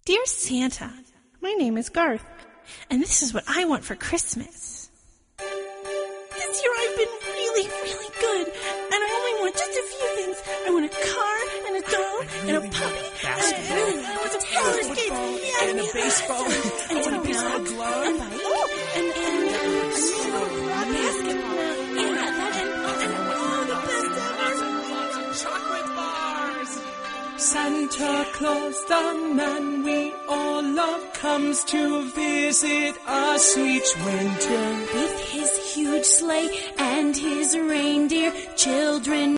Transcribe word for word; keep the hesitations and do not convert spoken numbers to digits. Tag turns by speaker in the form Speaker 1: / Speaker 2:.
Speaker 1: Dear Santa, my name is Garth, and this is what I want for Christmas. This year I've been really, really good, and I only want just a few things. I want a car, and a doll, and a puppy, and a, and I want some roller skates, yeah,
Speaker 2: and a
Speaker 1: yeah,
Speaker 2: baseball,
Speaker 1: and
Speaker 2: and a baseball
Speaker 1: glove,
Speaker 2: glove,
Speaker 1: and oh, and and and a basketball, yeah, that and oh, the best ever.
Speaker 2: Chocolate bars. Santa Claus, the man we all love, comes to visit us each winter.
Speaker 1: With his huge sleigh and his reindeer, children